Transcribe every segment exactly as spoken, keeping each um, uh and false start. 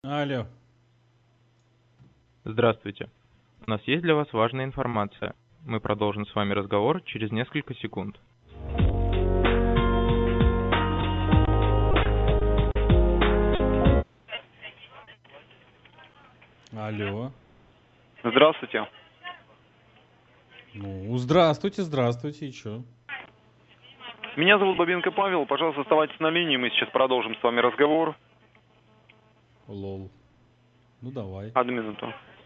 Алло. Здравствуйте. У нас есть для вас важная информация. Мы продолжим с вами разговор через несколько секунд. Алло. Здравствуйте. Ну, здравствуйте, здравствуйте, и чё? Меня зовут Бабенко Павел. Пожалуйста, оставайтесь на линии. Мы сейчас продолжим с вами разговор. Лол. Ну, давай. Одну минуту.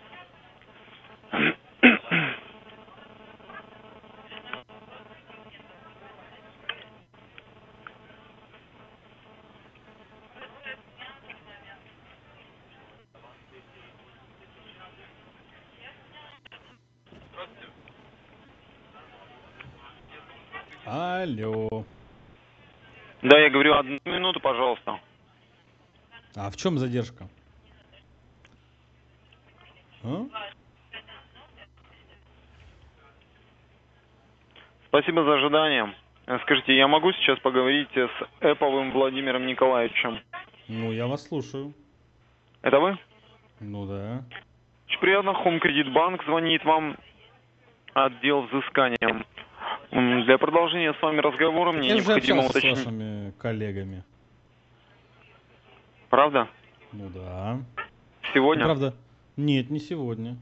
Алло. Да, я говорю, одну минуту, пожалуйста. А в чем задержка? А? Спасибо за ожидание. Э, Скажите, я могу сейчас поговорить э, с Эповым Владимиром Николаевичем? Ну, я вас слушаю. Это вы? Ну да. Очень приятно. Home Credit Bank звонит вам. Отдел взыскания. М, Для продолжения с вами разговора мне Я же необходимо общался с уточнить. вашими коллегами. Правда? Ну да. Ну, Сегодня? правда, нет, не сегодня.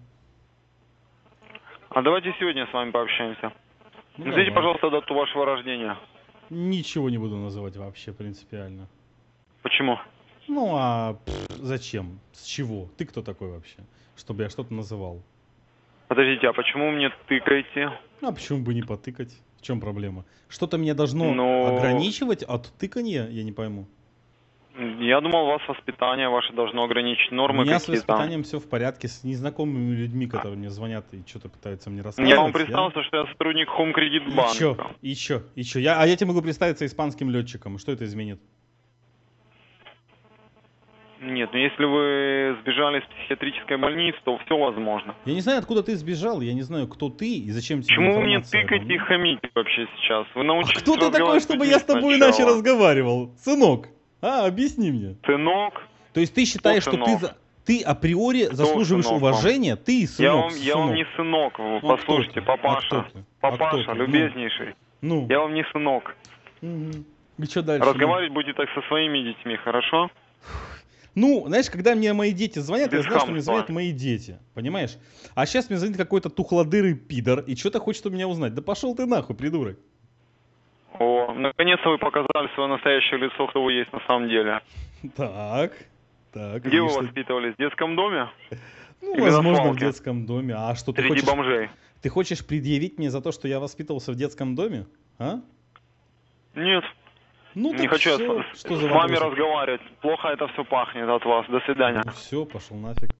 А давайте сегодня с вами пообщаемся. Ну, Назовите, давай. пожалуйста, дату вашего рождения. Ничего не буду называть вообще принципиально. Почему? Ну, а пф, зачем? С чего? Ты кто такой вообще? Чтобы я что-то называл. Подождите, а почему мне тыкаете? Ну, а почему бы не потыкать? В чем проблема? Что-то меня должно Ну, ограничивать от тыкания? Я не пойму. я думал, вас воспитание ваше должно ограничить У нормы меня с какие-то. воспитанием все в порядке. С незнакомыми людьми, которые мне звонят и что-то пытаются мне Я рассказывать. вам представился, что я сотрудник Home Credit И чё? Bank. И чё? И чё? Я, а я тебе могу представиться испанским летчиком. Что это изменит? Нет, ну если вы сбежали из психиатрической больницы, то все возможно. Я не знаю, откуда ты сбежал. Я не знаю, кто ты и зачем тебе Почему вы мне информация обо тыкаете и мне. хамите вообще сейчас? Вы А научитесь кто ты такой, разговаривать с чтобы людьми я с тобой иначе сначала. разговаривал? Сынок, а, объясни мне. Сынок? То есть ты считаешь, Кто что ты, сынок? за- ты априори Кто заслуживаешь сынок вам? уважения? Ты Я сынок, вам, я вам сынок. не сынок, вы Ну, а кто послушайте, ты? А кто папаша. ты? А кто Папаша, ты? Ну, любезнейший. ну. Я вам не сынок. Мгм. И что дальше? Ну? Разговаривать будете так со своими детьми, хорошо? Ну, знаешь, когда мне мои дети звонят, Без я знаю, что мне хамства. звонят мои дети, понимаешь? А сейчас мне звонит какой-то тухлодырый пидор и что-то хочет у меня узнать. Да пошел ты нахуй, придурок. О, наконец-то вы показали свое настоящее лицо, кто вы есть на самом деле. Так, так. Где и вы что? воспитывались? В детском доме? Ну, Или на возможно, в свалке? детском доме. А что, ты Среди хочешь, бомжей? ты хочешь предъявить мне за то, что я воспитывался в детском доме? А? Нет, Ну, не так хочу я все. с, Что с за вами вопросы? разговаривать. Плохо это все пахнет от вас. До свидания. Ну, все, пошел нафиг.